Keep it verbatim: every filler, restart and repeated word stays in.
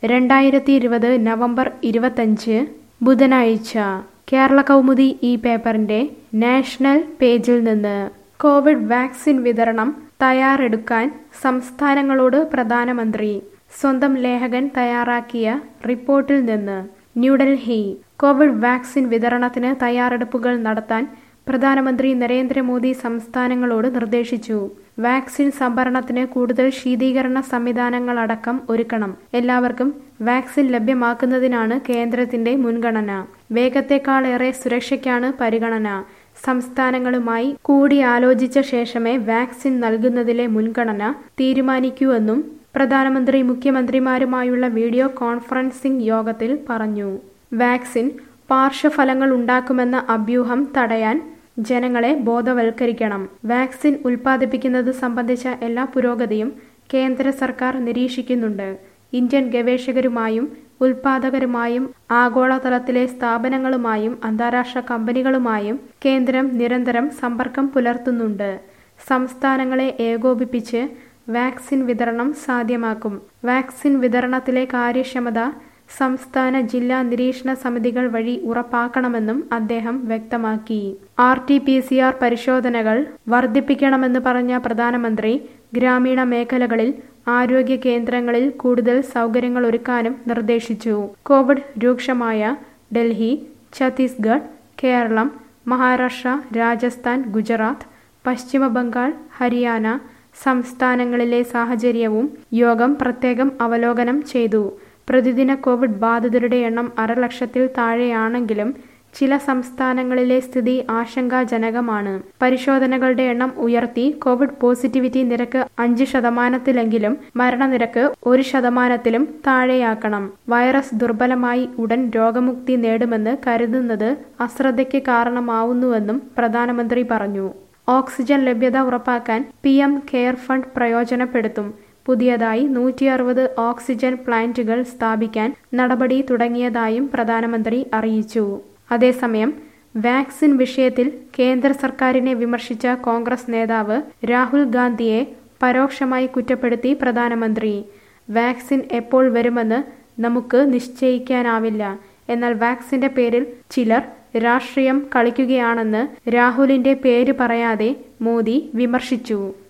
രണ്ടായിരത്തി ഇരുപത് നവംബർ ഇരുപത്തഞ്ച് ബുധനാഴ്ച കേരള കൗമുദി ഈ പേപ്പറിന്റെ നാഷണൽ പേജിൽ നിന്ന് കോവിഡ് വാക്സിൻ വിതരണം തയ്യാറെടുക്കാൻ സംസ്ഥാനങ്ങളോട് പ്രധാനമന്ത്രി. സ്വന്തം ലേഖകൻ തയ്യാറാക്കിയ റിപ്പോർട്ടിൽ നിന്ന് ന്യൂഡൽഹി. കോവിഡ് വാക്സിൻ വിതരണത്തിന് തയ്യാറെടുപ്പുകൾ നടത്താൻ പ്രധാനമന്ത്രി നരേന്ദ്രമോദി സംസ്ഥാനങ്ങളോട് നിർദ്ദേശിച്ചു. വാക്സിൻ സംഭരണത്തിന് കൂടുതൽ ശീതീകരണ സംവിധാനങ്ങളടക്കം ഒരുക്കണം. എല്ലാവർക്കും വാക്സിൻ ലഭ്യമാക്കുന്നതിനാണ് കേന്ദ്രത്തിന്റെ മുൻഗണന. വേഗത്തെക്കാളേറെ സുരക്ഷയ്ക്കാണ് പരിഗണന. സംസ്ഥാനങ്ങളുമായി കൂടിയാലോചിച്ച ശേഷമേ വാക്സിൻ നൽകുന്നതിലെ മുൻഗണന തീരുമാനിക്കൂവെന്നും പ്രധാനമന്ത്രി മുഖ്യമന്ത്രിമാരുമായുള്ള വീഡിയോ കോൺഫറൻസിംഗ് യോഗത്തിൽ പറഞ്ഞു. വാക്സിൻ പാർശ്വഫലങ്ങൾ ഉണ്ടാക്കുമെന്ന അഭ്യൂഹം തടയാൻ ജനങ്ങളെ ബോധവൽക്കരിക്കണം. വാക്സിൻ ഉൽപ്പാദിപ്പിക്കുന്നത് സംബന്ധിച്ച എല്ലാ പുരോഗതിയും കേന്ദ്ര സർക്കാർ നിരീക്ഷിക്കുന്നുണ്ട്. ഇന്ത്യൻ ഗവേഷകരുമായും ഉൽപ്പാദകരുമായും ആഗോളതലത്തിലെ സ്ഥാപനങ്ങളുമായും അന്താരാഷ്ട്ര കമ്പനികളുമായും കേന്ദ്രം നിരന്തരം സമ്പർക്കം പുലർത്തുന്നുണ്ട്. സംസ്ഥാനങ്ങളെ ഏകോപിപ്പിച്ച് വാക്സിൻ വിതരണം സാധ്യമാക്കും. വാക്സിൻ വിതരണത്തിലെ കാര്യക്ഷമത സംസ്ഥാന ജില്ലാ നിരീക്ഷണ സമിതികൾ വഴി ഉറപ്പാക്കണമെന്നും അദ്ദേഹം വ്യക്തമാക്കി. R T P C R പരിശോധനകൾ വർദ്ധിപ്പിക്കണമെന്ന് പറഞ്ഞ പ്രധാനമന്ത്രി ഗ്രാമീണ മേഖലകളിൽ ആരോഗ്യ കേന്ദ്രങ്ങളിൽ കൂടുതൽ സൗകര്യങ്ങൾ ഒരുക്കാനും നിർദ്ദേശിച്ചു. കോവിഡ് രൂക്ഷമായ ഡൽഹി, ഛത്തീസ്ഗഡ്, കേരളം, മഹാരാഷ്ട്ര, രാജസ്ഥാൻ, ഗുജറാത്ത്, പശ്ചിമ ബംഗാൾ, ഹരിയാന സംസ്ഥാനങ്ങളിലെ സാഹചര്യവും യോഗം പ്രത്യേകം അവലോകനം ചെയ്തു. പ്രതിദിന കോവിഡ് ബാധിതരുടെ എണ്ണം അരലക്ഷത്തിൽ താഴെയാണെങ്കിലും ചില സംസ്ഥാനങ്ങളിലെ സ്ഥിതി ആശങ്കാജനകമാണ്. പരിശോധനകളുടെ എണ്ണം ഉയർത്തി കോവിഡ് പോസിറ്റിവിറ്റി നിരക്ക് അഞ്ച് ശതമാനത്തിലെങ്കിലും മരണനിരക്ക് ഒരു ശതമാനത്തിലും താഴെയാക്കണം. വൈറസ് ദുർബലമായി ഉടൻ രോഗമുക്തി നേടുമെന്ന് കരുതുന്നത് അശ്രദ്ധയ്ക്ക് കാരണമാവുന്നുവെന്നും പ്രധാനമന്ത്രി പറഞ്ഞു. ഓക്സിജൻ ലഭ്യത ഉറപ്പാക്കാൻ പി എം കെയർ ഫണ്ട് പ്രയോജനപ്പെടുത്തും. പുതിയതായി നൂറ്റി അറുപത് ഓക്സിജൻ പ്ലാന്റുകൾ സ്ഥാപിക്കാൻ നടപടി തുടങ്ങിയതായും പ്രധാനമന്ത്രി അറിയിച്ചു. അതേസമയം വാക്സിൻ വിഷയത്തിൽ കേന്ദ്ര സർക്കാരിനെ വിമർശിച്ച കോൺഗ്രസ് നേതാവ് രാഹുൽ ഗാന്ധിയെ പരോക്ഷമായി കുറ്റപ്പെടുത്തി പ്രധാനമന്ത്രി. വാക്സിൻ എപ്പോൾ വരുമെന്ന് നമുക്ക് നിശ്ചയിക്കാനാവില്ല. എന്നാൽ വാക്സിന്റെ പേരിൽ ചിലർ രാഷ്ട്രീയം കളിക്കുകയാണെന്ന് രാഹുലിന്റെ പേര് പറയാതെ മോദി വിമർശിച്ചു.